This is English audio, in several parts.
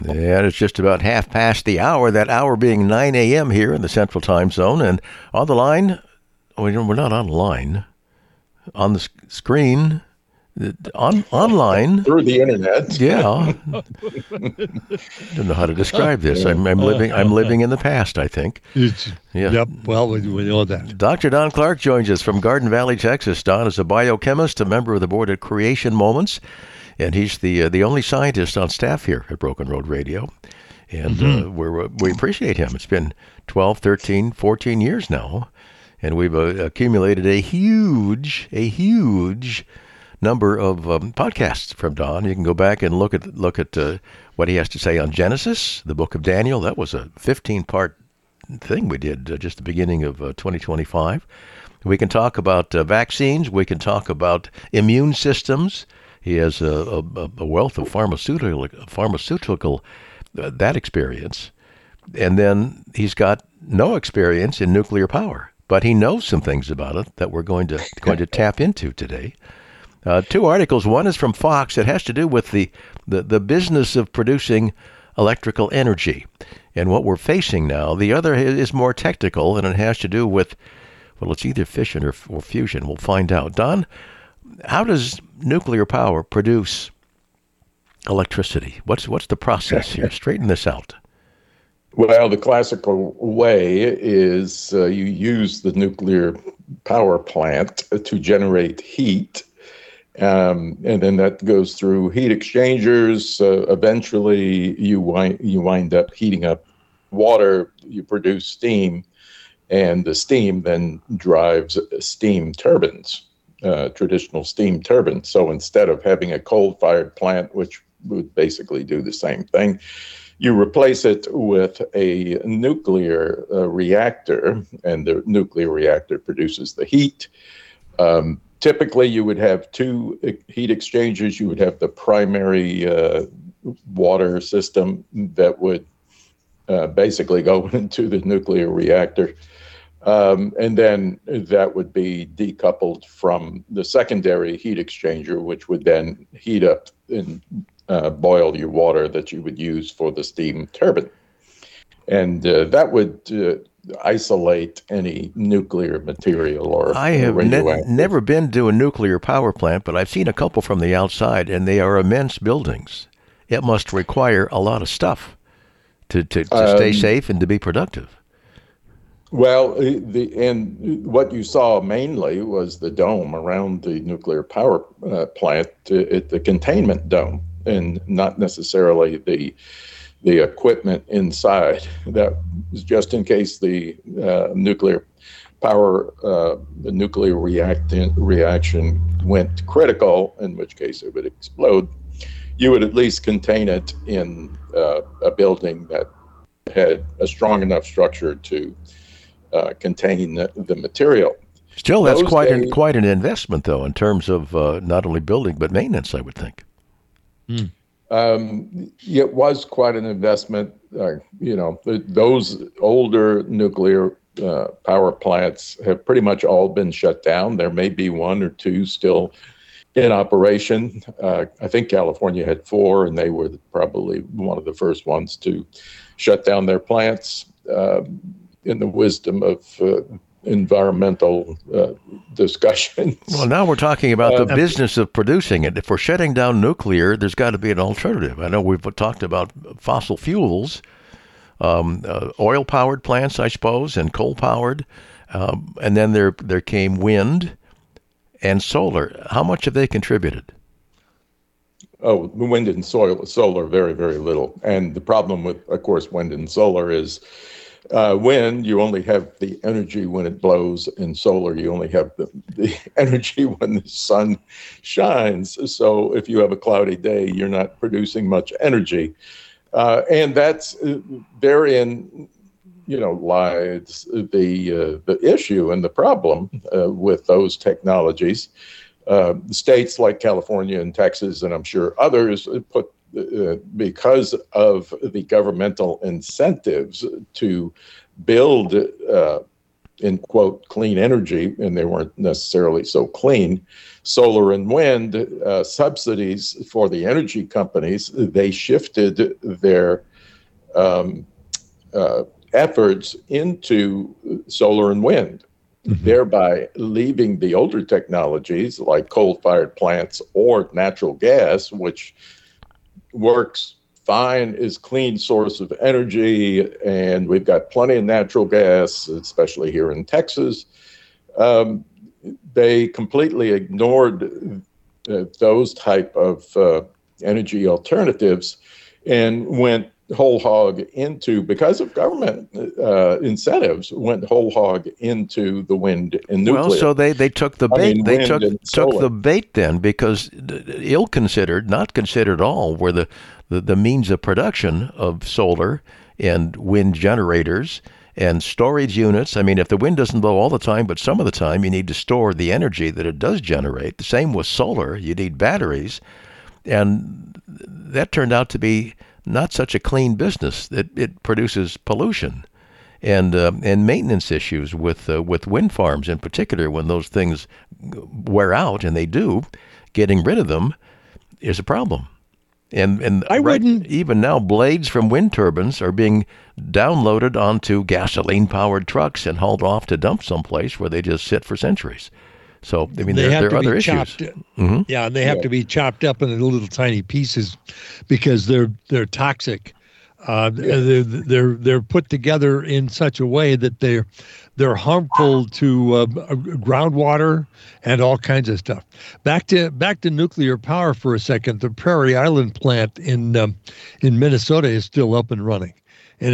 And it's just about half past the hour, that hour being 9 a.m. here in the Central Time Zone. And on the line, we're not on the line, on the screen, online. Through the internet. Yeah. Don't know how to describe this. I'm living in the past, I think. Yeah. Yep. Well, we know that. Dr. Don Clark joins us from Garden Valley, Texas. Don is a biochemist, a member of the board at Creation Moments. And he's the only scientist on staff here at Broken Road Radio. And we appreciate him. It's been 12, 13, 14 years now. And we've accumulated a huge number of podcasts from Don. You can go back and look at what he has to say on Genesis, the book of Daniel. That was a 15-part thing we did just the beginning of 2025. We can talk about vaccines. We can talk about immune systems. He has a wealth of pharmaceutical that experience. And then he's got no experience in nuclear power, but he knows some things about it that we're going to tap into today. Two articles. One is from Fox. It has to do with the business of producing electrical energy and what we're facing now. The other is more technical, and it has to do with, well, it's either fission or fusion. We'll find out. Don, how does nuclear power produce electricity? What's the process here? Straighten this out. Well, the classical way is you use the nuclear power plant to generate heat, and then that goes through heat exchangers. Eventually, you wind up heating up water. You produce steam, and the steam then drives steam turbines. Traditional steam turbines. So instead of having a coal-fired plant, which would basically do the same thing, you replace it with a nuclear reactor, and the nuclear reactor produces the heat. Typically, you would have two heat exchangers. You would have the primary water system that would basically go into the nuclear reactor. And then that would be decoupled from the secondary heat exchanger, which would then heat up and boil your water that you would use for the steam turbine. And that would isolate any nuclear material or I have never been to a nuclear power plant, but I've seen a couple from the outside, and they are immense buildings. It must require a lot of stuff to stay safe and to be productive. Well, and what you saw mainly was the dome around the nuclear power plant, the containment dome, and not necessarily the equipment inside. That was just in case the nuclear power, the nuclear reaction went critical, in which case it would explode. You would at least contain it in a building that had a strong enough structure to contain the material. Still, that's quite an investment, though, in terms of not only building but maintenance, I would think. It was quite an investment. Those older nuclear power plants have pretty much all been shut down. There may be one or two still in operation. I think California had 4, and they were probably one of the first ones to shut down their plants. In the wisdom of environmental discussions. Well, now we're talking about the business of producing it. If we're shutting down nuclear, there's got to be an alternative. I know we've talked about fossil fuels, oil-powered plants, I suppose, and coal-powered, and then there came wind and solar. How much have they contributed? Oh, wind and solar, very, very little. And the problem with, of course, wind and solar is wind, you only have the energy when it blows. In solar, you only have the energy when the sun shines. So if you have a cloudy day, you're not producing much energy. And that's therein, lies the issue and the problem with those technologies. States like California and Texas, and I'm sure others, put because of the governmental incentives to build in quote, clean energy, and they weren't necessarily so clean, solar and wind subsidies for the energy companies, they shifted their efforts into solar and wind, thereby leaving the older technologies like coal-fired plants or natural gas, which works fine, is clean source of energy, and we've got plenty of natural gas, especially here in Texas. They completely ignored those type of energy alternatives and went whole hog into, because of government incentives, went whole hog into the wind and nuclear. Well, so they took the bait. They took the bait then, because not considered at all were the means of production of solar and wind generators and storage units. I mean, if the wind doesn't blow all the time, but some of the time, you need to store the energy that it does generate. The same with solar. You need batteries. And that turned out to be not such a clean business. It produces pollution and maintenance issues with wind farms in particular. When those things wear out, and they do, getting rid of them is a problem. And even now, blades from wind turbines are being downloaded onto gasoline-powered trucks and hauled off to dump someplace where they just sit for centuries. So, I mean, there are other issues. Yeah, and they have to be chopped up into little tiny pieces because they're toxic. They're put together in such a way that they're harmful to groundwater and all kinds of stuff. Back to nuclear power for a second. The Prairie Island plant in Minnesota is still up and running, and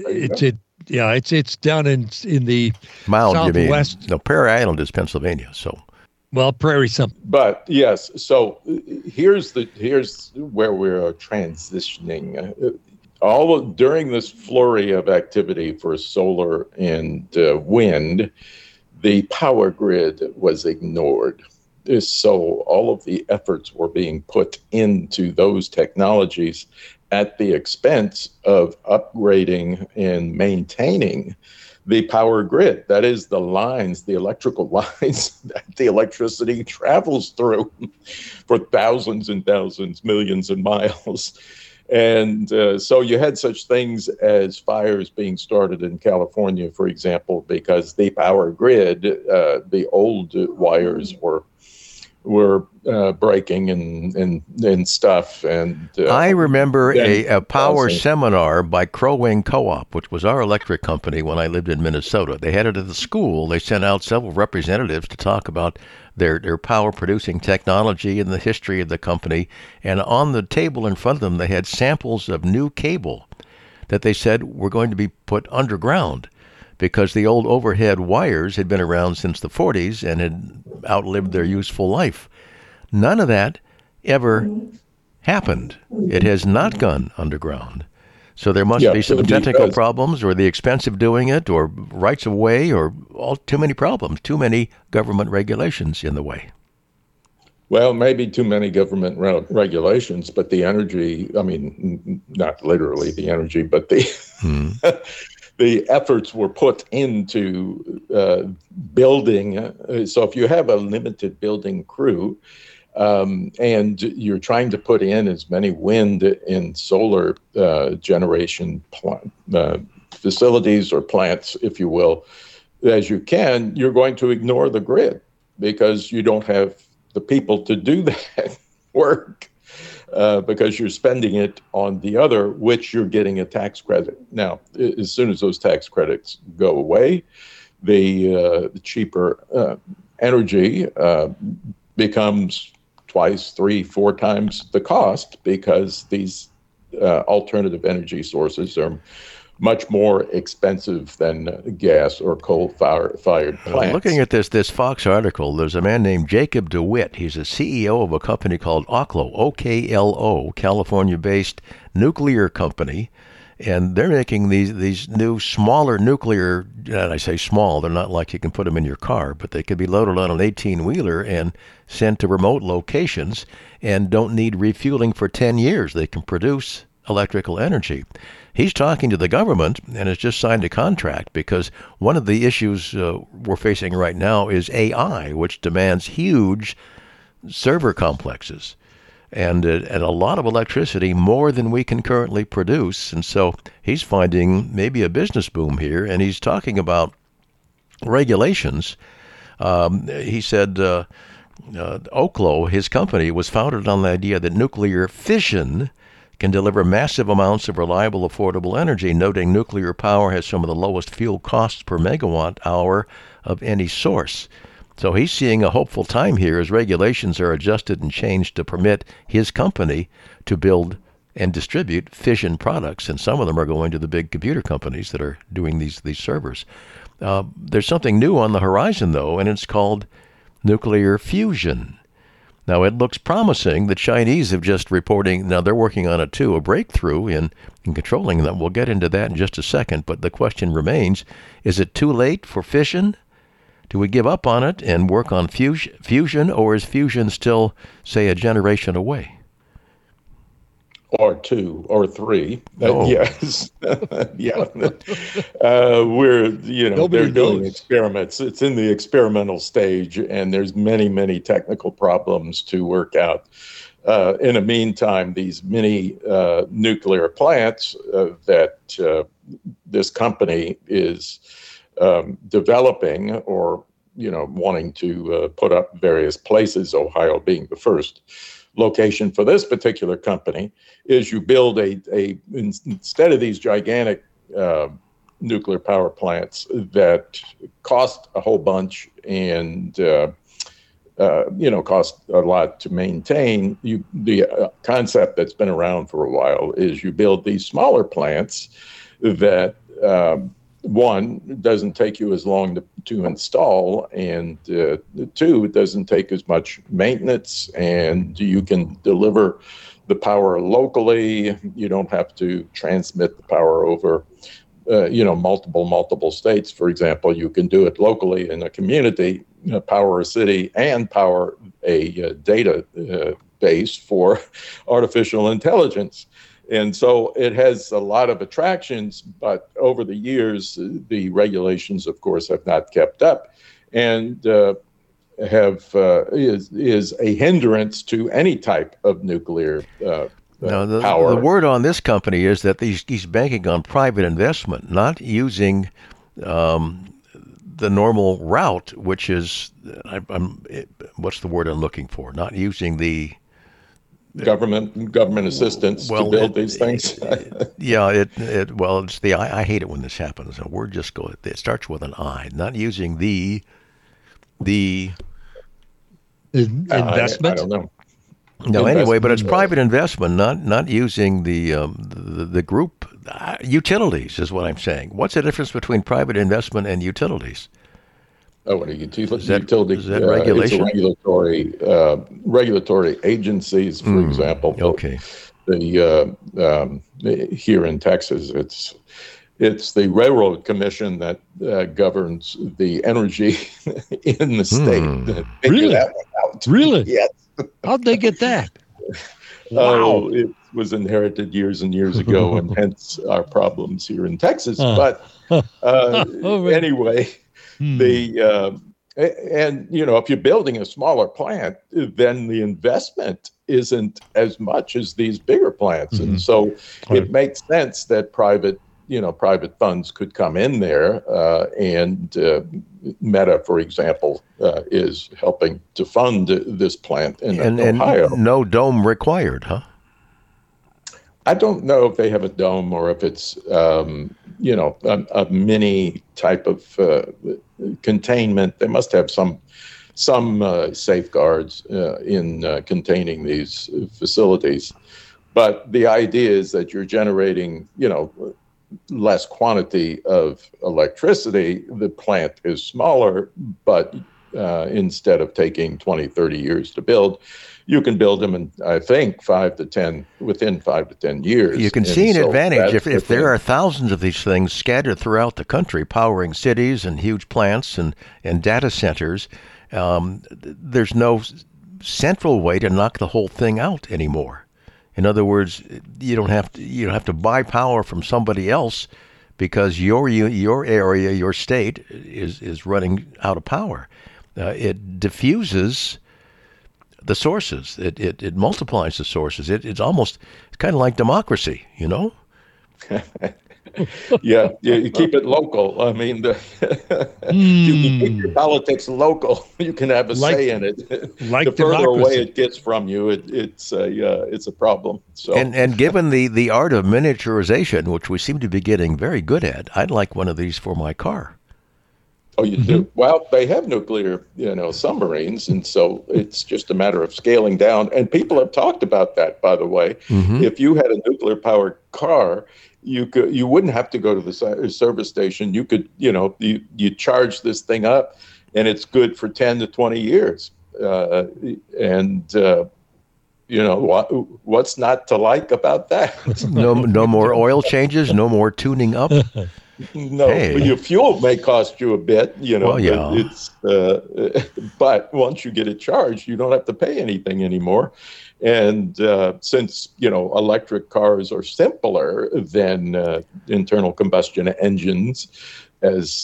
it's down in the Mound, southwest. You mean? No, Prairie Island is Pennsylvania. So, well, Prairie something. But yes, so here's where we're transitioning. During this flurry of activity for solar and wind, the power grid was ignored. So all of the efforts were being put into those technologies at the expense of upgrading and maintaining the power grid. That is the lines, the electrical lines that the electricity travels through for thousands and thousands, millions of miles. And so you had such things as fires being started in California, for example, because the power grid, the old wires were breaking and stuff. And I remember a power seminar by Crow Wing Co-op, which was our electric company when I lived in Minnesota. They had it at the school. They sent out several representatives to talk about their power producing technology and the history of the company. And on the table in front of them, they had samples of new cable that they said were going to be put underground, because the old overhead wires had been around since the 40s and had outlived their useful life. None of that ever happened. It has not gone underground. So there must be some technical problems, or the expense of doing it, or rights of way, or too many problems, too many government regulations in the way. Well, maybe too many government regulations, but the energy, I mean, not literally the energy, but the the efforts were put into building. So if you have a limited building crew, and you're trying to put in as many wind and solar generation facilities or plants, if you will, as you can, you're going to ignore the grid because you don't have the people to do that work, because you're spending it on the other, which you're getting a tax credit. Now, as soon as those tax credits go away, the cheaper energy becomes 2, 3, 4 times the cost, because these alternative energy sources are much more expensive than gas or coal-fired plants. Looking at this Fox article, there's a man named Jacob DeWitt. He's a CEO of a company called Oklo, O-K-L-O, California-based nuclear company. And they're making these new smaller nuclear, and I say small, they're not like you can put them in your car, but they could be loaded on an 18-wheeler and sent to remote locations and don't need refueling for 10 years. They can produce electrical energy. He's talking to the government and has just signed a contract because one of the issues we're facing right now is AI, which demands huge server complexes and a lot of electricity, more than we can currently produce. And so he's finding maybe a business boom here, and he's talking about regulations. He said Oklo, his company, was founded on the idea that nuclear fission can deliver massive amounts of reliable, affordable energy, noting nuclear power has some of the lowest fuel costs per megawatt hour of any source. So he's seeing a hopeful time here as regulations are adjusted and changed to permit his company to build and distribute fission products, and some of them are going to the big computer companies that are doing these servers. There's something new on the horizon, though, and it's called nuclear fusion. Now, it looks promising. The Chinese have just reporting, now they're working on it too, a breakthrough in controlling them. We'll get into that in just a second, but the question remains, is it too late for fission? Do we give up on it and work on fusion, or is fusion still, say, a generation away? Or 2 or 3. Oh. Yes. Yeah. We're, they're doing experiments. It's in the experimental stage, and there's many, many technical problems to work out. In the meantime, these mini nuclear plants that this company is developing or, wanting to put up various places, Ohio being the first location for this particular company, is you build instead of these gigantic nuclear power plants that cost a whole bunch and cost a lot to maintain. The concept that's been around for a while is you build these smaller plants that one, it doesn't take you as long to install, and 2, it doesn't take as much maintenance, and you can deliver the power locally. You don't have to transmit the power over, multiple states. For example, you can do it locally in a community, power a city, and power a data base for artificial intelligence. And so it has a lot of attractions, but over the years, the regulations, of course, have not kept up, and is a hindrance to any type of nuclear power. The word on this company is that he's banking on private investment, not using the normal route, which is what's the word I'm looking for? Not using the government assistance to build these things. It's I hate it when this happens. A word just goes, it starts with an I, not using the investment. I don't know. No, anyway, but it's private investment, not using the group utilities is what I'm saying. What's the difference between private investment and utilities? Oh, what a utility! Is that regulation? It's regulatory agencies, for example. Okay. Here in Texas, it's the Railroad Commission that governs the energy in the state. Really? That one out. Really? Yes. How'd they get that? Wow. It was inherited years and years ago, and hence our problems here in Texas. But anyway. If you're building a smaller plant, then the investment isn't as much as these bigger plants. Mm-hmm. And so it makes sense that private funds could come in there. And Meta, for example, is helping to fund this plant in Ohio. And no dome required, huh? I don't know if they have a dome or if it's, a mini type of containment. They must have some safeguards in containing these facilities. But the idea is that you're generating, less quantity of electricity. The plant is smaller, but instead of taking 20, 30 years to build, you can build them in, I think, within 5 to 10 years. You can see an advantage if there are thousands of these things scattered throughout the country, powering cities and huge plants and data centers. There's no central way to knock the whole thing out anymore. In other words, you don't have to buy power from somebody else because your area, your state is running out of power. It diffuses the sources. It multiplies the sources. It's kind of like democracy, you know? Yeah, you keep it local. I mean, you can keep your politics local. You can have a say in it. The further away it gets from you, it's a problem. So, and given the art of miniaturization, which we seem to be getting very good at, I'd like one of these for my car. Oh, you do? Well, they have nuclear, submarines, and so it's just a matter of scaling down. And people have talked about that, by the way. If you had a nuclear-powered car, you wouldn't have to go to the service station. You could, you charge this thing up, and it's good for 10 to 20 years. What's not to like about that? No more oil changes, no more tuning up. No, your fuel may cost you a bit, Well, yeah. But once you get it charged, you don't have to pay anything anymore. And since, electric cars are simpler than internal combustion engines, as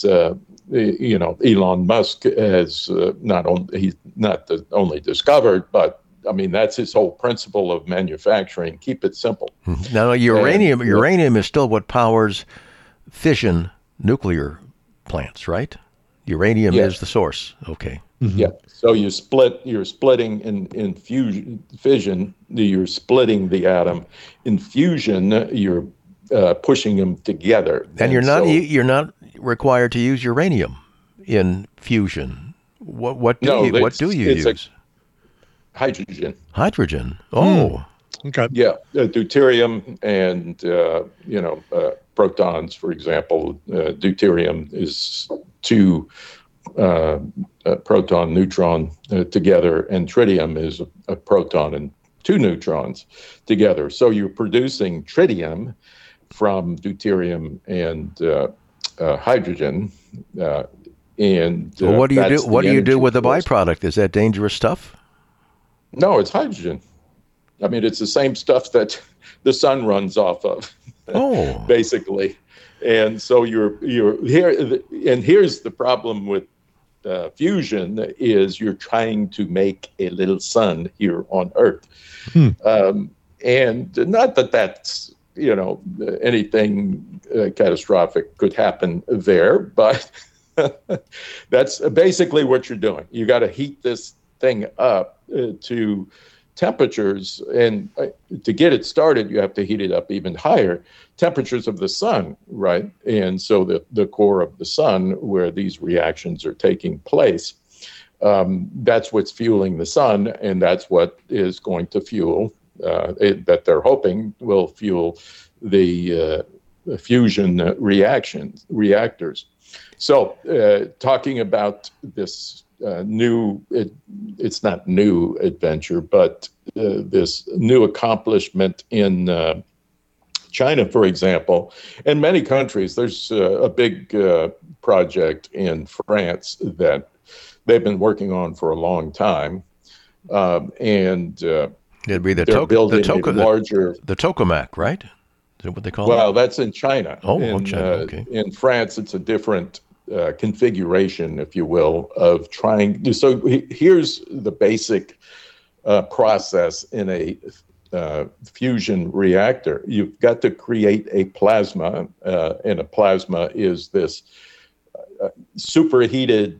Elon Musk has he's not only discovered, but I mean, that's his whole principle of manufacturing. Keep it simple. Now, uranium is still what powers fission nuclear plants, right? Uranium is the source. Okay. Mm-hmm. Yeah. So you're splitting in fission, you're splitting the atom. In fusion, you're pushing them together. And you're not required to use uranium in fusion. What do you use? Hydrogen. Hydrogen. Oh. Okay. Yeah, deuterium and protons, for example. Deuterium is two proton neutron together, and tritium is a proton and two neutrons together. So you're producing tritium from deuterium and hydrogen. And what do you do? What do you do with the byproduct? Is that dangerous stuff? No, it's hydrogen. I mean, it's the same stuff that the sun runs off of, basically. And so you're here, and here's the problem with fusion is you're trying to make a little sun here on Earth. And not that that's, anything catastrophic could happen there, but that's basically what you're doing. You got to heat this thing up to temperatures, and to get it started, you have to heat it up even higher temperatures of the sun, right? And so the core of the sun, where these reactions are taking place, that's what's fueling the sun, and that's what is going to fuel that they're hoping will fuel the fusion reactors. So talking about this it's not new adventure, but this new accomplishment in China, for example, and many countries. There's a big project in France that they've been working on for a long time, and it'd be the tokamak, right? Is that what they call it? Well, that's in China. China. Okay. In France, it's a different configuration, if you will, of trying. So here's the basic process in a fusion reactor. You've got to create a plasma, and a plasma is this superheated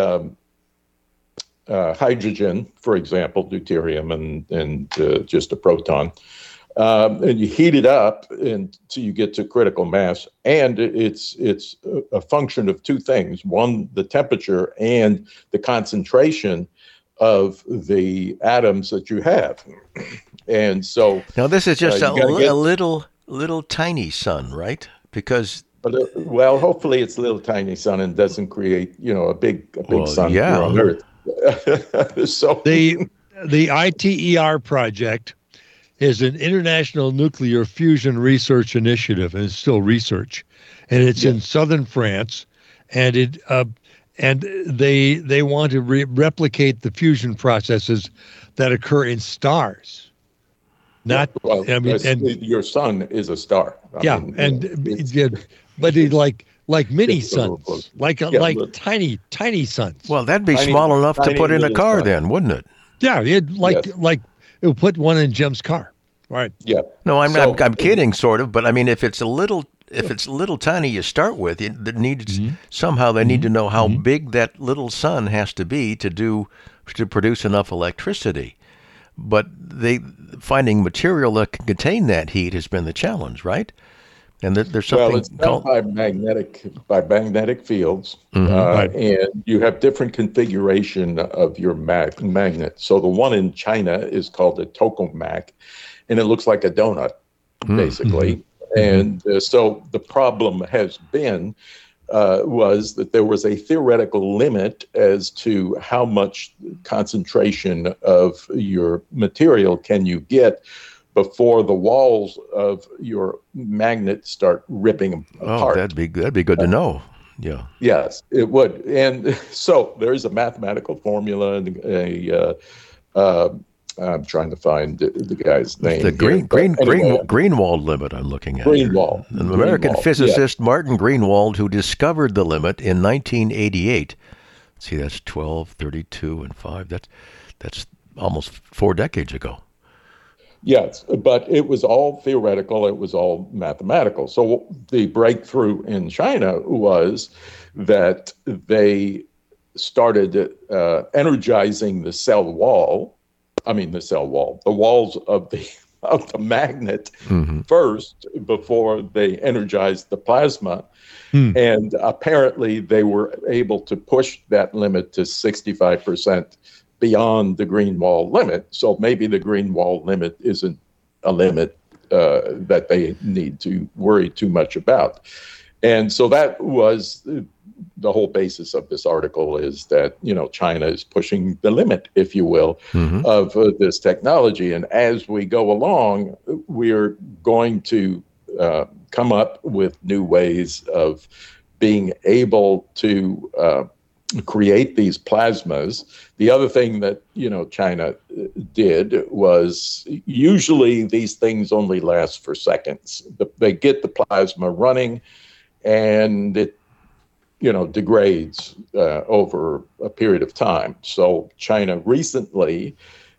hydrogen, for example, deuterium and just a proton. And you heat it up until you get to critical mass, and it's a function of two things: one, the temperature, and the concentration of the atoms that you have. And so now this is just a little tiny sun, right? Because well, hopefully it's a little tiny sun and doesn't create a big sun here on Earth. So the ITER project is an international nuclear fusion research initiative, and it's still research, and it's in southern France, and they want to replicate the fusion processes that occur in stars. Not, Well, I mean, and your sun is a star. yeah, but it like mini it's a little suns, close. like Little- tiny suns. Well, that'd be Tiny- small enough to tiny put in a little car sun. then, wouldn't it? Yeah, Yes. like it'll put one in Jim's car. Right. Yeah. No, I'm So- I'm kidding, sort of. But I mean, if it's a little tiny, you start with it. That needs somehow they need to know how big that little sun has to be to produce enough electricity. But finding material that can contain that heat has been the challenge, right? And there's something Well, it's done by magnetic fields, Right. and you have different configuration of your magnet. So the one in China is called a tokamak, and it looks like a donut, basically. And so the problem has been was that there was a theoretical limit as to how much concentration of your material can you get before the walls of your magnet start ripping apart. that'd be good to know. Yeah. Yes, it would. And so there is a mathematical formula and I'm trying to find the guy's name. The here, but anyway, Greenwald limit I'm looking at. Greenwald. An American Greenwald, physicist, Martin Greenwald, who discovered the limit in 1988. See, that's 12, 32, and 5. That's almost 4 decades ago. Yes, but it was all theoretical. It was all mathematical. So the breakthrough in China was that they started energizing the walls of the magnet first before they energized the plasma. And apparently they were able to push that limit to 65% beyond the Greenwald limit. So maybe the Greenwald limit isn't a limit that they need to worry too much about. And so that was the whole basis of this article, is that, China is pushing the limit, if you will, of this technology. And as we go along, we're going to come up with new ways of being able to create these plasmas. The other thing that, China did was, usually these things only last for seconds. They get the plasma running and it, degrades over a period of time. So China recently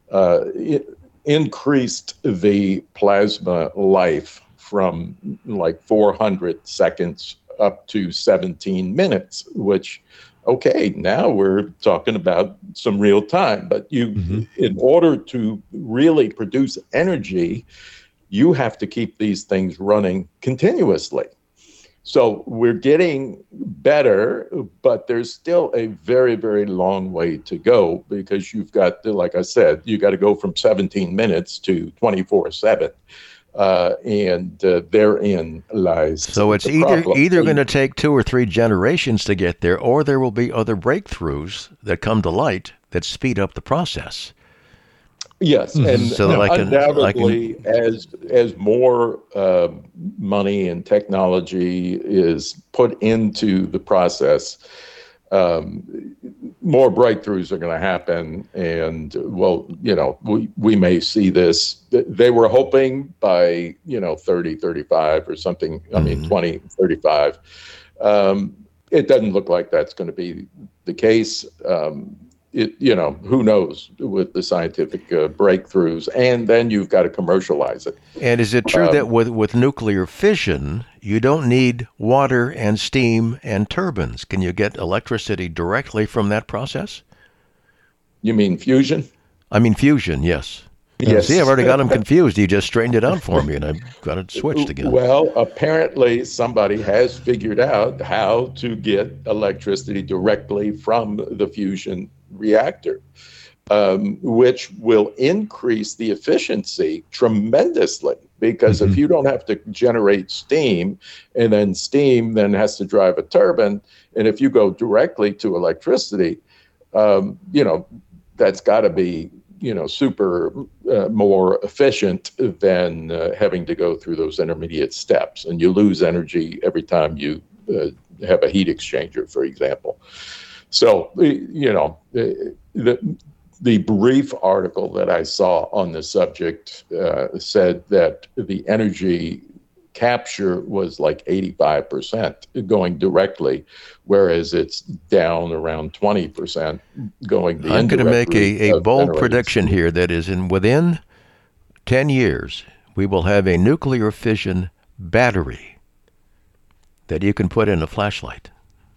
increased the plasma life from like 400 seconds up to 17 minutes, which, okay, now we're talking about some real time. But in order to really produce energy, you have to keep these things running continuously. So we're getting better, but there's still a very, very long way to go, because you've got, like I said, you got to go from 17 minutes to 24/7. And therein lies. So it's either going to take 2 or 3 generations to get there, or there will be other breakthroughs that come to light that speed up the process. Yes, and So undoubtedly, as more money and technology is put into the process, more breakthroughs are going to happen. And, well, we may see this. They were hoping by, 3035 or something, 2035. It doesn't look like that's going to be the case. Who knows with the scientific breakthroughs, and then you've got to commercialize it. And is it true that with nuclear fission, you don't need water and steam and turbines? Can you get electricity directly from that process? You mean fusion? I mean fusion, yes. Yes. See, I've already got them confused. You just straightened it out for me, and I've got it switched again. Well, apparently somebody has figured out how to get electricity directly from the fusion reactor, which will increase the efficiency tremendously. Because if you don't have to generate steam, and then steam then has to drive a turbine, and if you go directly to electricity, that's got to be super more efficient than having to go through those intermediate steps. And you lose energy every time you have a heat exchanger, for example. So, The brief article that I saw on the subject said that the energy capture was like 85% going directly, whereas it's down around 20% going the I'm going to make a bold generating. prediction here that is within 10 years, we will have a nuclear fission battery that you can put in a flashlight.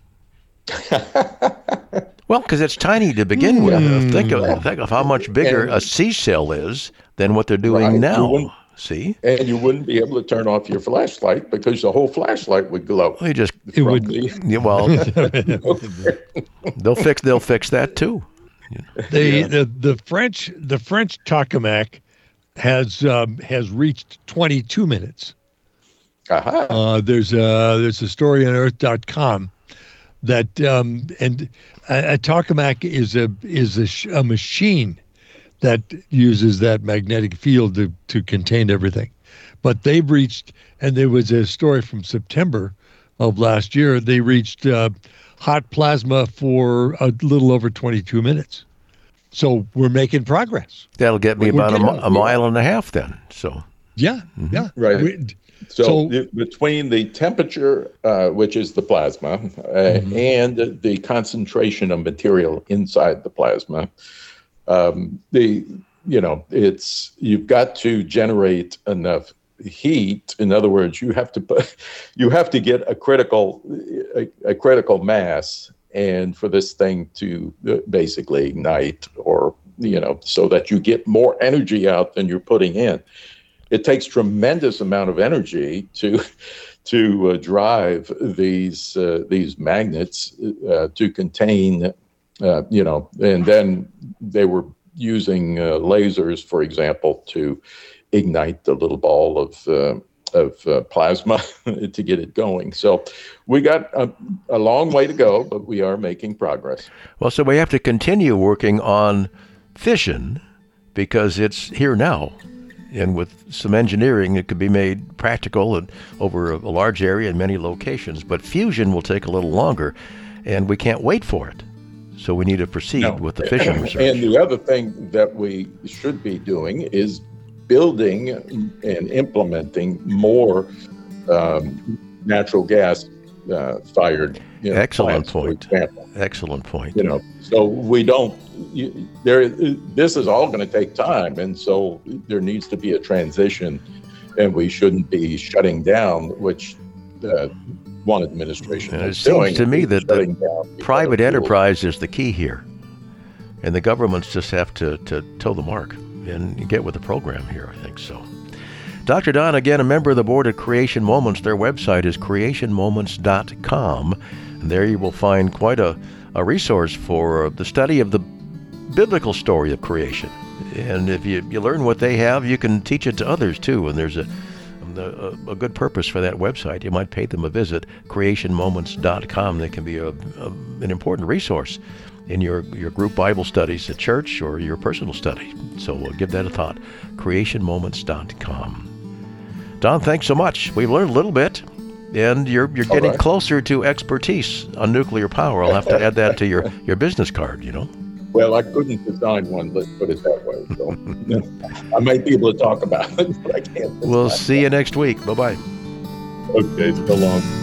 Well, because it's tiny to begin with. Think of how much bigger a C cell is than what they're doing now. See? And you wouldn't be able to turn off your flashlight because the whole flashlight would glow. Well, they'll fix that too. The French tokamak has reached 22 minutes. There's a story on Earth.com that and a tokamak is a machine that uses that magnetic field to contain everything. But they've reached, and there was a story from September of last year, they reached hot plasma for a little over 22 minutes. So we're making progress. That'll get me about a mile and a half then. So yeah. Right. So between the temperature, which is the plasma, and the concentration of material inside the plasma, you've got to generate enough heat. In other words, you have to get a critical mass, and for this thing to basically ignite, or so that you get more energy out than you're putting in. It takes tremendous amount of energy to drive these magnets to contain, and then they were using lasers, for example, to ignite the little ball of plasma to get it going. So we got a long way to go, but we are making progress. Well, so we have to continue working on fission because it's here now. And with some engineering, it could be made practical and over a large area in many locations. But fusion will take a little longer, and we can't wait for it. So we need to proceed with the fission research. And the other thing that we should be doing is building and implementing more natural gas fired Excellent plants, point. for example. Excellent point. So we don't. This is all going to take time, and so there needs to be a transition, and we shouldn't be shutting down, which one administration is doing. It seems to me that private enterprise is the key here, and the governments just have to toe the mark and get with the program here. I think so. Dr. Don, again, a member of the board at Creation Moments. Their website is creationmoments.com. And there you will find quite a resource for the study of the biblical story of creation. And if you learn what they have, you can teach it to others too. And there's a good purpose for that website. You might pay them a visit, creationmoments.com. They can be an important resource in your group Bible studies at church or your personal study. So we'll give that a thought, creationmoments.com. Don, thanks so much. We've learned a little bit, and you're getting closer to expertise on nuclear power. I'll have to add that to your business card, Well, I couldn't design one, let's put it that way. So I might be able to talk about it, but I can't. We'll see you next week. Bye-bye. Okay, so long.